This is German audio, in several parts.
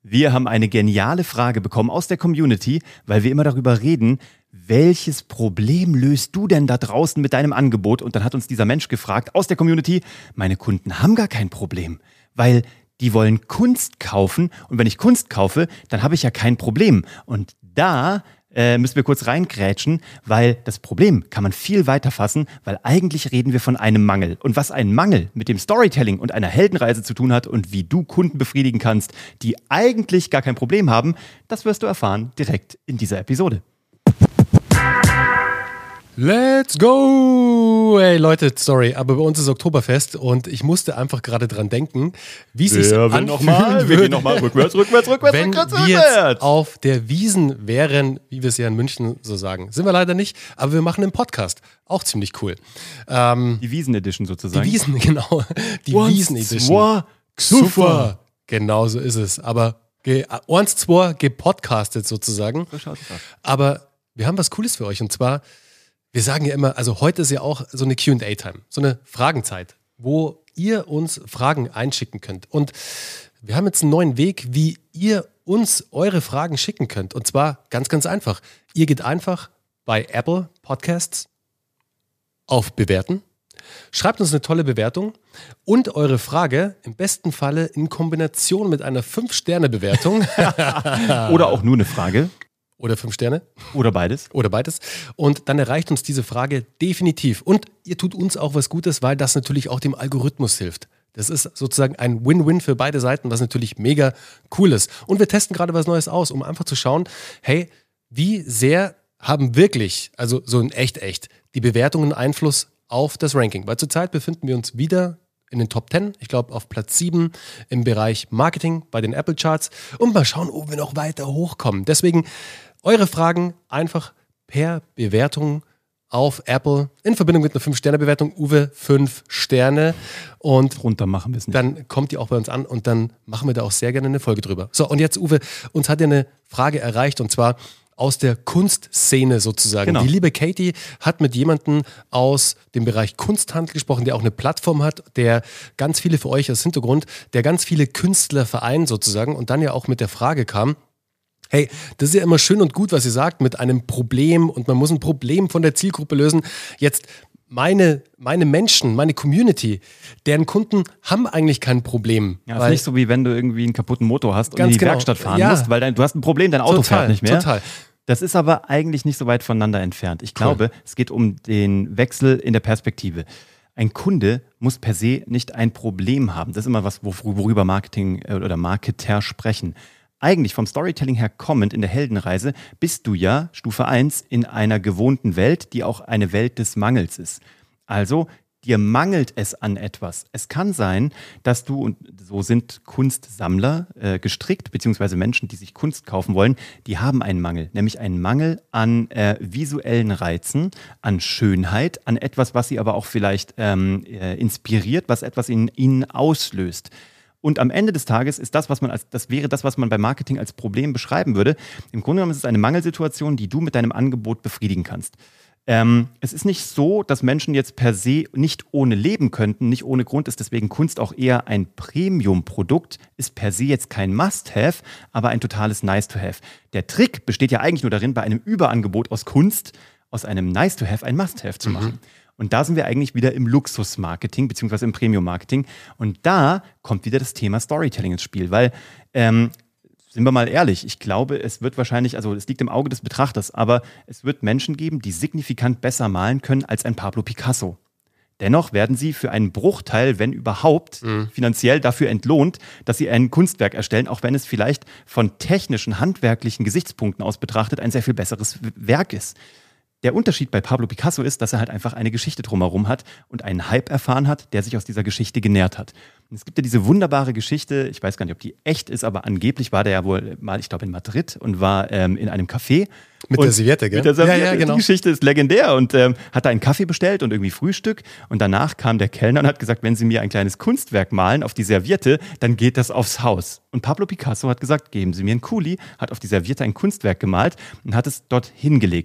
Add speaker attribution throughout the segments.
Speaker 1: Wir haben eine geniale Frage bekommen aus der Community, weil wir immer darüber reden, welches Problem löst du denn da draußen mit deinem Angebot? Und dann hat uns dieser Mensch gefragt aus der Community, meine Kunden haben gar kein Problem, weil die wollen Kunst kaufen und wenn ich Kunst kaufe, dann habe ich ja kein Problem. Und da müssen wir kurz reingrätschen, weil das Problem kann man viel weiter fassen, weil eigentlich reden wir von einem Mangel. Und was ein Mangel mit dem Storytelling und einer Heldenreise zu tun hat und wie du Kunden befriedigen kannst, die eigentlich gar kein Problem haben, das wirst du erfahren direkt in dieser Episode.
Speaker 2: Let's go! Hey Leute, sorry, aber bei uns ist Oktoberfest und ich musste einfach gerade dran denken, wie es sich anfühlen würde.
Speaker 1: Wir gehen nochmal rückwärts,
Speaker 2: wenn wir jetzt auf der Wiesn wären, wie wir es ja in München so sagen. Sind wir leider nicht, aber wir machen einen Podcast. Auch ziemlich cool.
Speaker 1: Die Wiesn-Edition sozusagen.
Speaker 2: Die Wiesn, genau. Die Wiesn-Edition. Super. Genau so ist es. Aber eins, zwei gepodcastet sozusagen.
Speaker 1: So schaut es aus.
Speaker 2: Aber wir haben was Cooles für euch und zwar... Wir sagen ja immer, also heute ist ja auch so eine Q&A-Time, so eine Fragenzeit, wo ihr uns Fragen einschicken könnt. Und wir haben jetzt einen neuen Weg, wie ihr uns eure Fragen schicken könnt. Und zwar ganz, ganz einfach. Ihr geht einfach bei Apple Podcasts auf Bewerten, schreibt uns eine tolle Bewertung und eure Frage im besten Falle in Kombination mit einer 5-Sterne-Bewertung.
Speaker 1: Oder auch nur eine Frage.
Speaker 2: Oder 5 Sterne.
Speaker 1: Oder beides.
Speaker 2: Oder beides. Und dann erreicht uns diese Frage definitiv. Und ihr tut uns auch was Gutes, weil das natürlich auch dem Algorithmus hilft. Das ist sozusagen ein Win-Win für beide Seiten, was natürlich mega cool ist. Und wir testen gerade was Neues aus, um einfach zu schauen, hey, wie sehr haben wirklich, also so in echt, die Bewertungen Einfluss auf das Ranking? Weil zurzeit befinden wir uns wieder in den Top 10, ich glaube auf Platz 7 im Bereich Marketing bei den Apple Charts und mal schauen, ob wir noch weiter hochkommen. Deswegen eure Fragen einfach per Bewertung auf Apple in Verbindung mit einer 5-Sterne-Bewertung. Uwe, 5 Sterne. Und
Speaker 1: runter machen wir es nicht.
Speaker 2: Dann kommt die auch bei uns an und dann machen wir da auch sehr gerne eine Folge drüber. So, und jetzt, Uwe, uns hat ja eine Frage erreicht und zwar aus der Kunstszene sozusagen.
Speaker 1: Genau.
Speaker 2: Die liebe Katie hat mit jemandem aus dem Bereich Kunsthandel gesprochen, der auch eine Plattform hat, der ganz viele für euch als Hintergrund, der ganz viele Künstler vereint sozusagen und dann ja auch mit der Frage kam, hey, das ist ja immer schön und gut, was ihr sagt, mit einem Problem und man muss ein Problem von der Zielgruppe lösen. Jetzt meine Menschen, meine Community, deren Kunden haben eigentlich kein Problem.
Speaker 1: Ja, ist nicht so, wie wenn du irgendwie einen kaputten Motor hast und in die Werkstatt fahren musst, weil du hast ein Problem, dein Auto fährt nicht mehr.
Speaker 2: Total.
Speaker 1: Das ist aber eigentlich nicht so weit voneinander entfernt. Ich glaube, es geht um den Wechsel in der Perspektive. Ein Kunde muss per se nicht ein Problem haben. Das ist immer was, worüber Marketing oder Marketer sprechen. Eigentlich vom Storytelling her kommend in der Heldenreise bist du ja, Stufe 1, in einer gewohnten Welt, die auch eine Welt des Mangels ist. Also dir mangelt es an etwas. Es kann sein, dass du, und so sind Kunstsammler gestrickt, beziehungsweise Menschen, die sich Kunst kaufen wollen, die haben einen Mangel, nämlich einen Mangel an visuellen Reizen, an Schönheit, an etwas, was sie aber auch vielleicht inspiriert, was etwas in ihnen auslöst. Und am Ende des Tages ist das wäre das, was man beim Marketing als Problem beschreiben würde. Im Grunde genommen ist es eine Mangelsituation, die du mit deinem Angebot befriedigen kannst. Es ist nicht so, dass Menschen jetzt per se nicht ohne leben könnten, nicht ohne Grund ist deswegen Kunst auch eher ein Premium-Produkt, ist per se jetzt kein Must-Have, aber ein totales Nice-to-Have. Der Trick besteht ja eigentlich nur darin, bei einem Überangebot aus Kunst, aus einem Nice-to-Have ein Must-Have zu machen. Und da sind wir eigentlich wieder im Luxus-Marketing beziehungsweise im Premium-Marketing. Und da kommt wieder das Thema Storytelling ins Spiel, weil, sind wir mal ehrlich, ich glaube, es wird wahrscheinlich, also es liegt im Auge des Betrachters, aber es wird Menschen geben, die signifikant besser malen können als ein Pablo Picasso. Dennoch werden sie für einen Bruchteil, wenn überhaupt, finanziell dafür entlohnt, dass sie ein Kunstwerk erstellen, auch wenn es vielleicht von technischen, handwerklichen Gesichtspunkten aus betrachtet ein sehr viel besseres Werk ist. Der Unterschied bei Pablo Picasso ist, dass er halt einfach eine Geschichte drumherum hat und einen Hype erfahren hat, der sich aus dieser Geschichte genährt hat. Und es gibt ja diese wunderbare Geschichte, ich weiß gar nicht, ob die echt ist, aber angeblich war der ja wohl mal, ich glaube, in Madrid und war in einem Café.
Speaker 2: Mit der Serviette, gell?
Speaker 1: Mit der Serviette.
Speaker 2: Ja, genau.
Speaker 1: Die Geschichte ist legendär und hat da einen Kaffee bestellt und irgendwie Frühstück und danach kam der Kellner und hat gesagt, wenn Sie mir ein kleines Kunstwerk malen auf die Serviette, dann geht das aufs Haus. Und Pablo Picasso hat gesagt, geben Sie mir einen Kuli, hat auf die Serviette ein Kunstwerk gemalt und hat es dort hingelegt.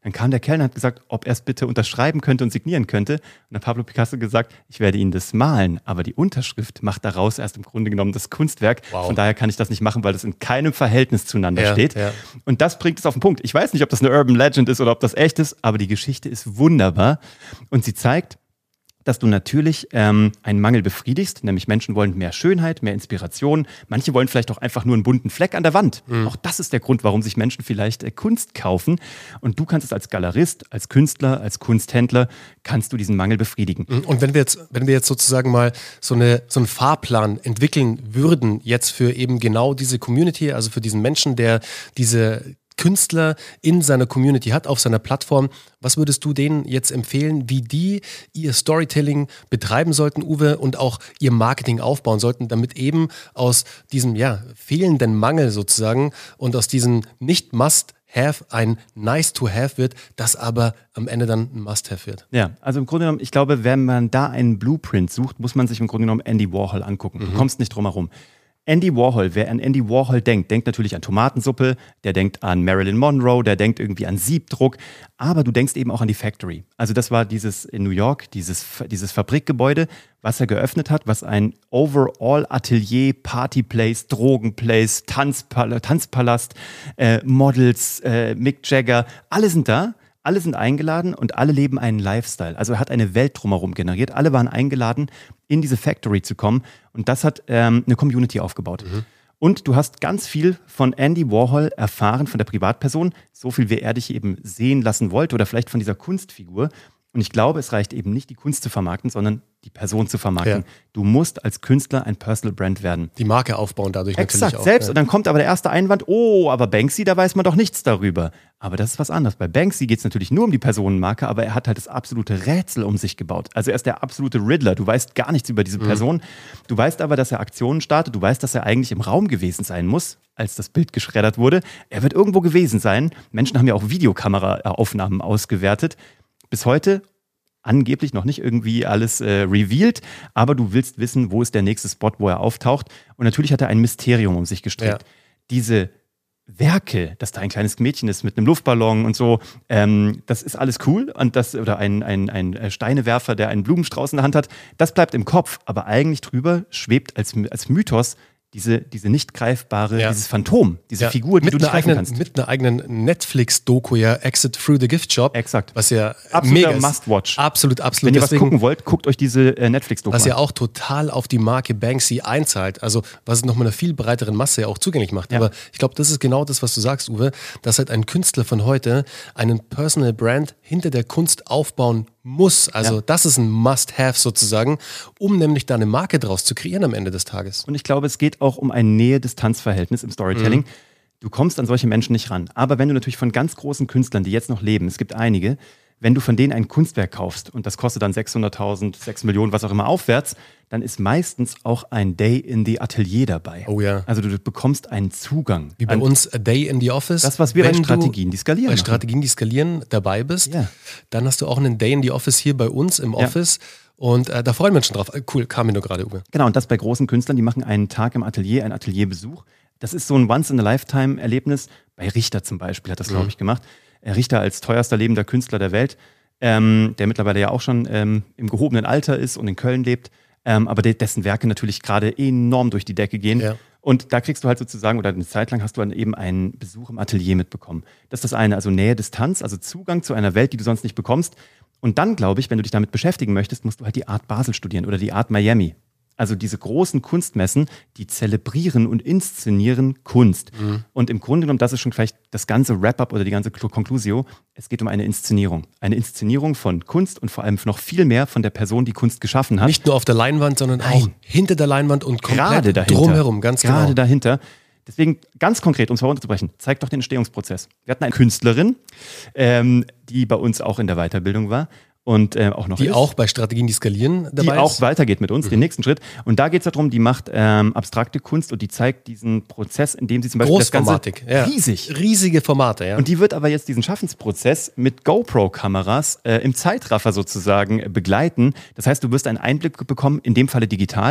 Speaker 1: Dann kam der Kellner und hat gesagt, ob er es bitte unterschreiben könnte und signieren könnte. Und dann hat Pablo Picasso gesagt, ich werde Ihnen das malen, aber die Unterschrift macht daraus erst im Grunde genommen das Kunstwerk.
Speaker 2: Wow.
Speaker 1: Von daher kann ich das nicht machen, weil das in keinem Verhältnis zueinander steht.
Speaker 2: Ja.
Speaker 1: Und das bringt es auf den Punkt. Ich weiß nicht, ob das eine Urban Legend ist oder ob das echt ist, aber die Geschichte ist wunderbar. Und sie zeigt, dass du natürlich einen Mangel befriedigst, nämlich Menschen wollen mehr Schönheit, mehr Inspiration. Manche wollen vielleicht auch einfach nur einen bunten Fleck an der Wand. Auch das ist der Grund, warum sich Menschen vielleicht Kunst kaufen. Und du kannst es als Galerist, als Künstler, als Kunsthändler, kannst du diesen Mangel befriedigen.
Speaker 2: Und wenn wir jetzt sozusagen mal so einen Fahrplan entwickeln würden, jetzt für eben genau diese Community, also für diesen Menschen, der diese Künstler in seiner Community hat, auf seiner Plattform. Was würdest du denen jetzt empfehlen, wie die ihr Storytelling betreiben sollten, Uwe, und auch ihr Marketing aufbauen sollten, damit eben aus diesem fehlenden Mangel sozusagen und aus diesem Nicht-Must-Have ein Nice-to-Have wird, das aber am Ende dann ein Must-Have wird?
Speaker 1: Ja, also im Grunde genommen, ich glaube, wenn man da einen Blueprint sucht, muss man sich im Grunde genommen Andy Warhol angucken. Du kommst nicht drum herum. Andy Warhol, wer an Andy Warhol denkt natürlich an Tomatensuppe, der denkt an Marilyn Monroe, der denkt irgendwie an Siebdruck, aber du denkst eben auch an die Factory. Also das war dieses in New York, dieses Fabrikgebäude, was er geöffnet hat, was ein Overall-Atelier, Partyplace, Drogenplace, Tanzpalast, Models, Mick Jagger, alle sind da. Alle sind eingeladen und alle leben einen Lifestyle. Also er hat eine Welt drumherum generiert. Alle waren eingeladen, in diese Factory zu kommen. Und das hat eine Community aufgebaut. Und du hast ganz viel von Andy Warhol erfahren, von der Privatperson. So viel, wie er dich eben sehen lassen wollte oder vielleicht von dieser Kunstfigur. Und ich glaube, es reicht eben nicht, die Kunst zu vermarkten, sondern die Person zu vermarkten.
Speaker 2: Ja.
Speaker 1: Du musst als Künstler ein Personal Brand werden.
Speaker 2: Die Marke aufbauen dadurch natürlich auch.
Speaker 1: Selbst. Und dann kommt aber der erste Einwand, aber Banksy, da weiß man doch nichts darüber. Aber das ist was anderes. Bei Banksy geht es natürlich nur um die Personenmarke, aber er hat halt das absolute Rätsel um sich gebaut. Also er ist der absolute Riddler. Du weißt gar nichts über diese Person. Du weißt aber, dass er Aktionen startet. Du weißt, dass er eigentlich im Raum gewesen sein muss, als das Bild geschreddert wurde. Er wird irgendwo gewesen sein. Menschen haben ja auch Videokameraaufnahmen ausgewertet. Bis heute angeblich noch nicht irgendwie alles revealed, aber du willst wissen, wo ist der nächste Spot, wo er auftaucht. Und natürlich hat er ein Mysterium um sich gestrickt.
Speaker 2: Ja.
Speaker 1: Diese Werke, dass da ein kleines Mädchen ist mit einem Luftballon und so, das ist alles cool. Und oder ein Steinewerfer, der einen Blumenstrauß in der Hand hat, das bleibt im Kopf. Aber eigentlich drüber schwebt als Mythos diese nicht greifbare, dieses Phantom, diese Figur, die du nicht greifen kannst.
Speaker 2: Mit einer eigenen Netflix-Doku, Exit Through the Gift Shop.
Speaker 1: Exakt.
Speaker 2: Was ja
Speaker 1: absoluter
Speaker 2: mega ist.
Speaker 1: Must-Watch.
Speaker 2: Absolut.
Speaker 1: Wenn ihr was gucken wollt, guckt euch diese Netflix-Doku an.
Speaker 2: Was ja auch total auf die Marke Banksy einzahlt. Also was es nochmal einer viel breiteren Masse ja auch zugänglich macht. Ja. Aber ich glaube, das ist genau das, was du sagst, Uwe, dass halt ein Künstler von heute einen Personal Brand hinter der Kunst aufbauen muss. Also das ist ein Must-Have sozusagen, um nämlich da eine Marke draus zu kreieren am Ende des Tages.
Speaker 1: Und ich glaube, es geht auch um ein Nähe-Distanz-Verhältnis im Storytelling. Du kommst an solche Menschen nicht ran. Aber wenn du natürlich von ganz großen Künstlern, die jetzt noch leben, es gibt einige, wenn du von denen ein Kunstwerk kaufst und das kostet dann 600.000, 6 Millionen, was auch immer aufwärts, dann ist meistens auch ein Day in the Atelier dabei.
Speaker 2: Oh ja.
Speaker 1: Also du bekommst einen Zugang.
Speaker 2: Wie bei uns A Day in the Office.
Speaker 1: Das, was wir bei Strategien, die skalieren.
Speaker 2: Bei Strategien, die skalieren, dabei bist, dann hast du auch einen Day in the Office hier bei uns im Office. Und da freuen wir uns schon drauf. Cool, kam mir nur gerade, Uwe.
Speaker 1: Genau, und das bei großen Künstlern, die machen einen Tag im Atelier, einen Atelierbesuch. Das ist so ein Once-in-a-Lifetime-Erlebnis. Bei Richter zum Beispiel hat das, glaube ich, gemacht. Richter als teuerster lebender Künstler der Welt, der mittlerweile ja auch schon im gehobenen Alter ist und in Köln lebt, aber dessen Werke natürlich gerade enorm durch die Decke gehen. Ja. Und da kriegst du halt sozusagen, oder eine Zeit lang hast du dann eben einen Besuch im Atelier mitbekommen. Das ist das eine, also Nähe, Distanz, also Zugang zu einer Welt, die du sonst nicht bekommst. Und dann, glaube ich, wenn du dich damit beschäftigen möchtest, musst du halt die Art Basel studieren oder die Art Miami. Also diese großen Kunstmessen, die zelebrieren und inszenieren Kunst. Und im Grunde genommen, das ist schon vielleicht das ganze Wrap-up oder die ganze Conclusio. Es geht um eine Inszenierung. Eine Inszenierung von Kunst und vor allem noch viel mehr von der Person, die Kunst geschaffen hat.
Speaker 2: Nicht nur auf der Leinwand, sondern auch hinter der Leinwand und komplett drumherum. Ganz genau.
Speaker 1: Gerade dahinter. Deswegen ganz konkret, um es herunterzubrechen, zeig doch den Entstehungsprozess. Wir hatten eine Künstlerin, die bei uns auch in der Weiterbildung war. Und auch noch
Speaker 2: die ist, auch bei Strategien, die skalieren dabei
Speaker 1: die auch weitergeht mit uns, den nächsten Schritt. Und da geht es darum, die macht abstrakte Kunst und die zeigt diesen Prozess, in dem sie zum Beispiel das Ganze
Speaker 2: riesige Formate, ja.
Speaker 1: Und die wird aber jetzt diesen Schaffensprozess mit GoPro-Kameras im Zeitraffer sozusagen begleiten. Das heißt, du wirst einen Einblick bekommen, in dem Falle digital.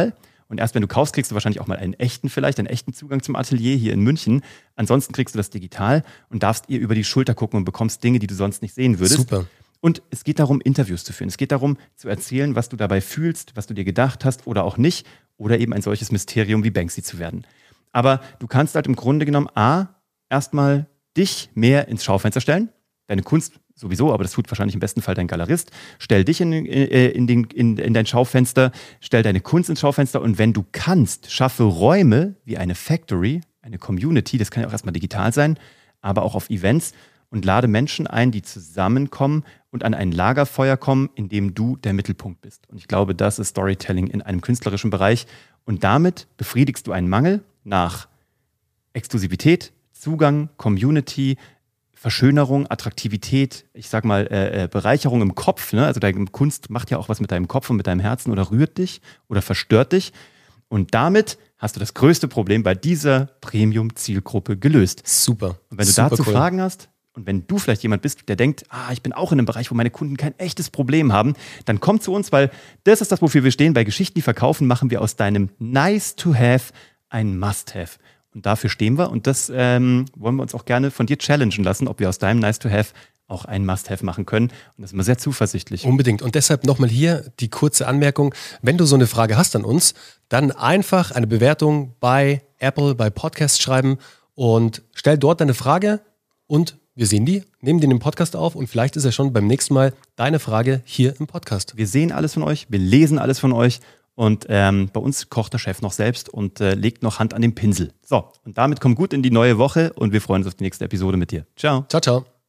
Speaker 1: Und erst wenn du kaufst, kriegst du wahrscheinlich auch mal einen echten Zugang zum Atelier hier in München. Ansonsten kriegst du das digital und darfst ihr über die Schulter gucken und bekommst Dinge, die du sonst nicht sehen würdest.
Speaker 2: Super.
Speaker 1: Und es geht darum, Interviews zu führen. Es geht darum, zu erzählen, was du dabei fühlst, was du dir gedacht hast oder auch nicht. Oder eben ein solches Mysterium wie Banksy zu werden. Aber du kannst halt im Grunde genommen erstmal dich mehr ins Schaufenster stellen. Deine Kunst sowieso, aber das tut wahrscheinlich im besten Fall dein Galerist. Stell dich in dein Schaufenster, stell deine Kunst ins Schaufenster und wenn du kannst, schaffe Räume wie eine Factory, eine Community, das kann ja auch erstmal digital sein, aber auch auf Events und lade Menschen ein, die zusammenkommen und an ein Lagerfeuer kommen, in dem du der Mittelpunkt bist. Und ich glaube, das ist Storytelling in einem künstlerischen Bereich und damit befriedigst du einen Mangel nach Exklusivität, Zugang, Community, Verschönerung, Attraktivität, ich sag mal Bereicherung im Kopf. Ne? Also deine Kunst macht ja auch was mit deinem Kopf und mit deinem Herzen oder rührt dich oder verstört dich. Und damit hast du das größte Problem bei dieser Premium-Zielgruppe gelöst.
Speaker 2: Super.
Speaker 1: Und wenn du dazu Fragen hast und wenn du vielleicht jemand bist, der denkt, ich bin auch in einem Bereich, wo meine Kunden kein echtes Problem haben, dann komm zu uns, weil das ist das, wofür wir stehen. Bei Geschichten, die verkaufen, machen wir aus deinem Nice-to-have ein Must-have. Und dafür stehen wir und das wollen wir uns auch gerne von dir challengen lassen, ob wir aus deinem Nice-to-have auch ein Must-have machen können. Und das sind wir sehr zuversichtlich.
Speaker 2: Unbedingt. Und deshalb nochmal hier die kurze Anmerkung. Wenn du so eine Frage hast an uns, dann einfach eine Bewertung bei Apple, bei Podcast schreiben und stell dort deine Frage und wir sehen die, nehmen die in den Podcast auf und vielleicht ist ja schon beim nächsten Mal deine Frage hier im Podcast.
Speaker 1: Wir sehen alles von euch, wir lesen alles von euch. Und bei uns kocht der Chef noch selbst und legt noch Hand an den Pinsel. So, und damit komm gut in die neue Woche und wir freuen uns auf die nächste Episode mit dir. Ciao.
Speaker 2: Ciao, ciao.